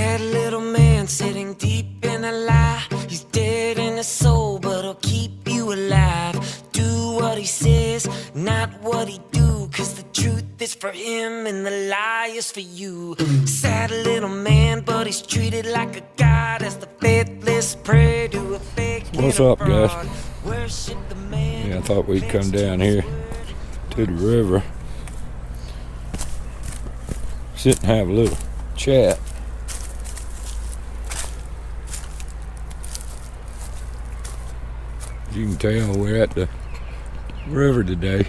Sad little man sitting deep in a lie. He's dead in his soul, but he'll keep you alive. Do what he says, not what he do, 'cause the truth is for him and the lie is for you. Sad little man, but he's treated like a god as the faithless pray to a fake. What's up, guys? Yeah, I thought we'd come down here to the river, sit and have a little chat. As you can tell, we're at the river today,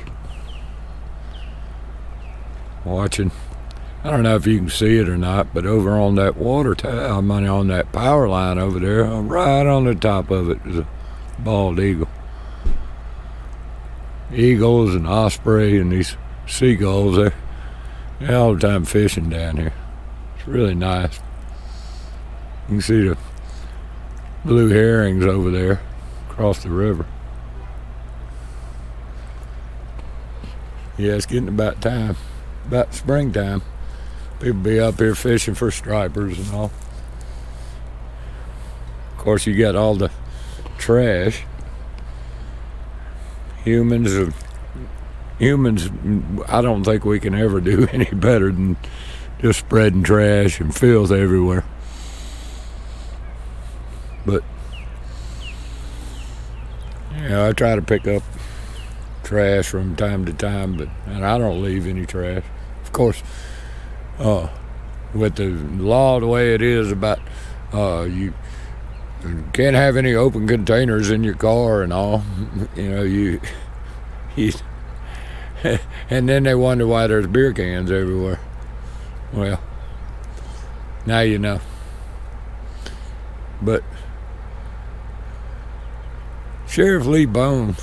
watching. I don't know if you can see it or not, but over on that water tower, on that power line over there, right on the top of it is a bald eagle. Eagles and osprey and these seagulls, they're all the time fishing down here. It's really nice. You can see the blue herrings over there across the river. Yeah, it's getting about time, about springtime. People be up here fishing for stripers and all. Of course, you got all the trash. Humans, I don't think we can ever do any better than just spreading trash and filth everywhere. But, you know, I try to pick up trash from time to time, and I don't leave any trash. Of course, with the law the way it is about you can't have any open containers in your car and all, you know, you and then they wonder why there's beer cans everywhere. Well, now you know. But Sheriff Lee Bone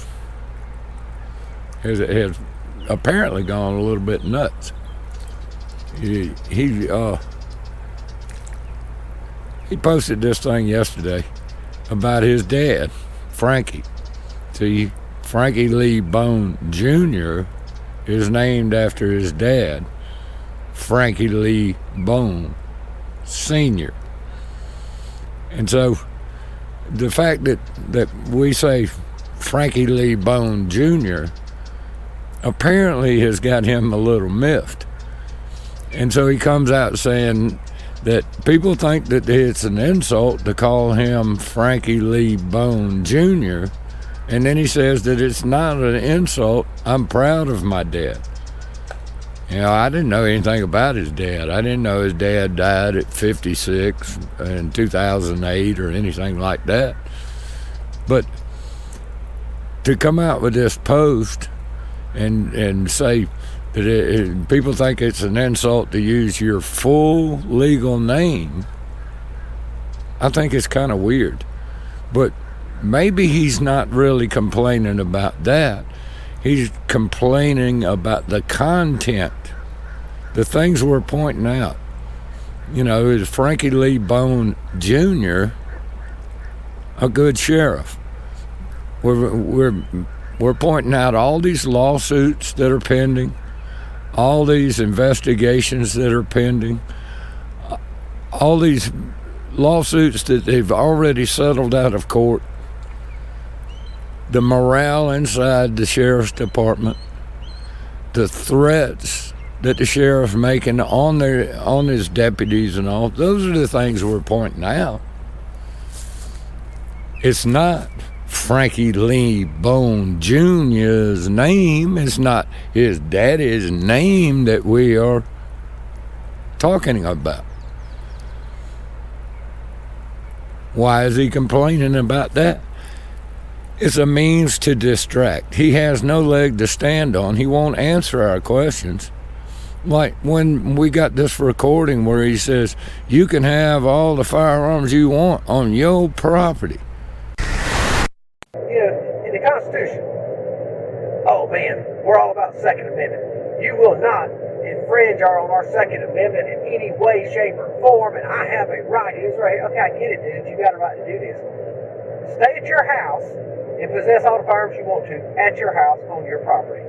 has apparently gone a little bit nuts. He posted this thing yesterday about his dad, Frankie. See, Frankie Lee Bone Jr. is named after his dad, Frankie Lee Bone Sr. And so the fact that we say Frankie Lee Bone Jr. apparently has got him a little miffed. And so he comes out saying that people think that it's an insult to call him Frankie Lee Bone Jr., and then he says that it's not an insult. I'm proud of my dad. You know, I didn't know anything about his dad. I didn't know his dad died at 56 in 2008 or anything like that. But to come out with this post and say that people think it's an insult to use your full legal name, I think it's kind of weird. But maybe he's not really complaining about that. He's complaining about the content, the things we're pointing out. You know, is Frankie Lee Bone Jr. a good sheriff? We're pointing out all these lawsuits that are pending, all these investigations that are pending, all these lawsuits that they've already settled out of court, the morale inside the sheriff's department, the threats that the sheriff's making on his deputies and all. Those are the things we're pointing out. It's not Frankie Lee Bone Jr.'s name. It's not his daddy's name that we are talking about. Why is he complaining about that? It's a means to distract. He has no leg to stand on. He won't answer our questions. Like when we got this recording where he says, you can have all the firearms you want on your property. You know, in the Constitution, oh man, we're all about the Second Amendment. You will not infringe on our Second Amendment in any way, shape, or form, and I have a right. It is right here. Okay, I get it, dude. You got a right to do this. Stay at your house and possess all the firearms you want to at your house on your property.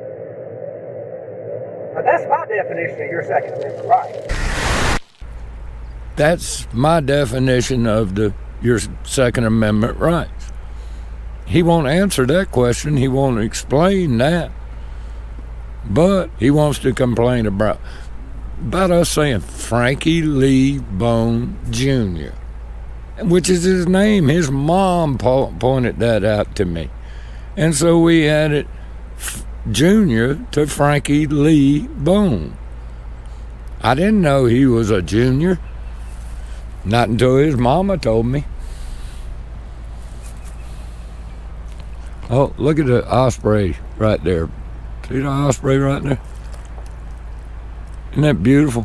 Now, that's my definition of your Second Amendment right. That's my definition of your Second Amendment rights. He won't answer that question. He won't explain that. But he wants to complain about us saying Frankie Lee Bone Jr., which is his name. His mom pointed that out to me. And so we added Junior to Frankie Lee Bone. I didn't know he was a junior. Not until his mama told me. Oh, look at the osprey right there. See the osprey right there? Isn't that beautiful?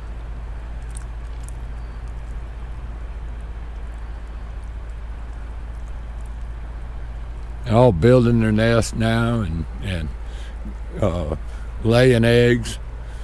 They're all building their nest now and laying eggs.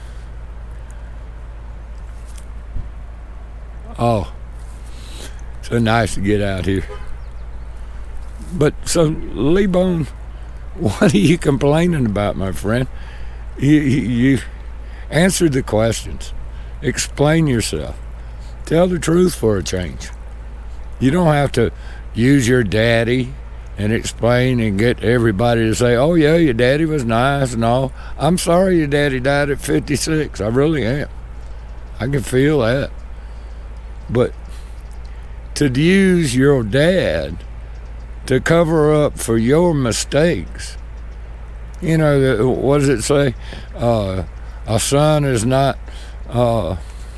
Oh, so nice to get out here. But so, Lee Bone, what are you complaining about, my friend? You answer the questions. Explain yourself. Tell the truth for a change. You don't have to use your daddy and explain and get everybody to say, oh yeah, your daddy was nice and all. I'm sorry your daddy died at 56. I really am. I can feel that. But to use your dad to cover up for your mistakes, you know, what does it say? A son is not, how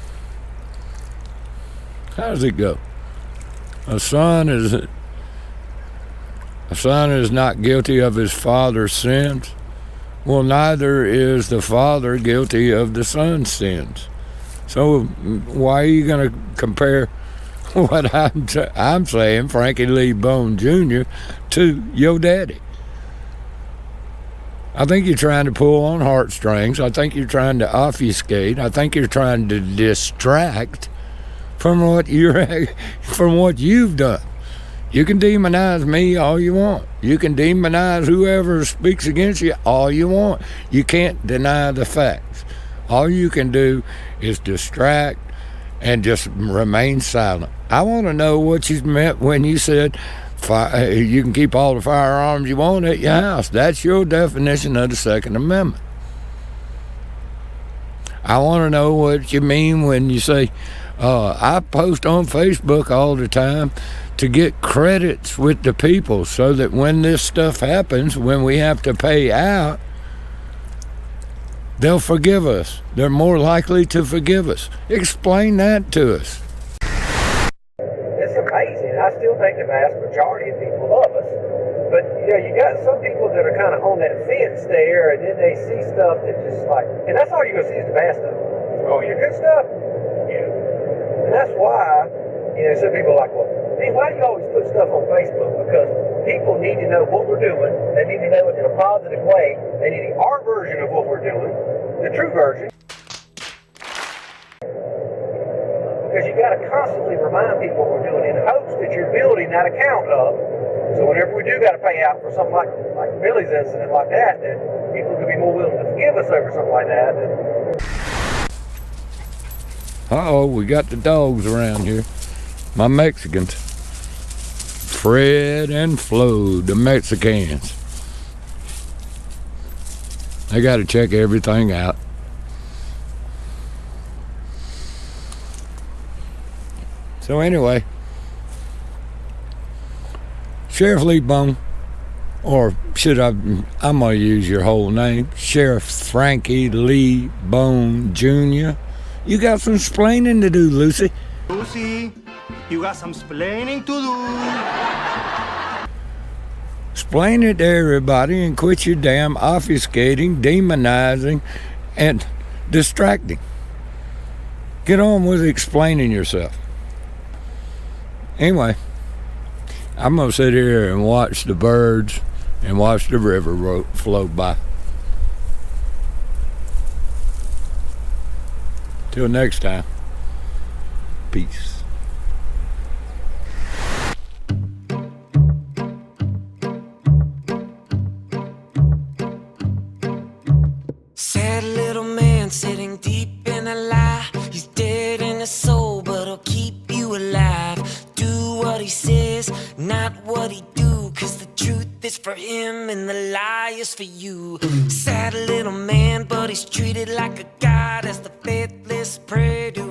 does it go? A son is not guilty of his father's sins. Well, neither is the father guilty of the son's sins. So why are you going to compare what I'm saying, Frankie Lee Bone Jr., to your daddy? I think you're trying to pull on heartstrings. I think you're trying to obfuscate. I think you're trying to distract from what you've done. You can demonize me all you want. You can demonize whoever speaks against you all you want. You can't deny the facts. All you can do is distract and just remain silent. I want to know what you meant when you said you can keep all the firearms you want at your house. That's your definition of the Second Amendment. I want to know what you mean when you say, I post on Facebook all the time to get credits with the people so that when this stuff happens, when we have to pay out, they'll forgive us. They're more likely to forgive us. Explain that to us. It's amazing. I still think the vast majority of people love us. But, you know, you got some people that are kind of on that fence there, and then they see stuff that just like, and that's all you're going to see is the bad stuff. Oh, your good stuff? Yeah. And that's why, you know, some people are like, well, hey, why do you always put stuff on Facebook? Because people need to know what we're doing. They need to know it in a positive way. They need our version of what we're doing, the true version. Because you got to constantly remind people what we're doing in hopes that you're building that account up. So whenever we do got to pay out for something like Billy's incident like that, then people could be more willing to forgive us over something like that. Uh-oh, we got the dogs around here. My Mexicans. Fred and Flo, the Mexicans. They got to check everything out. So anyway, Sheriff Lee Bone, or should I'm going to use your whole name, Sheriff Frankie Lee Bone Jr., you got some explaining to do, Lucy. Lucy, you got some explaining to do. Explain it to everybody and quit your damn obfuscating, demonizing, and distracting. Get on with explaining yourself. Anyway, I'm going to sit here and watch the birds and watch the river float by. Till next time, peace. Sad little man sitting deep in a lie. He's dead in his soul, but he'll is for him and the lie is for you. Sad little man, but he's treated like a god as the faithless pray to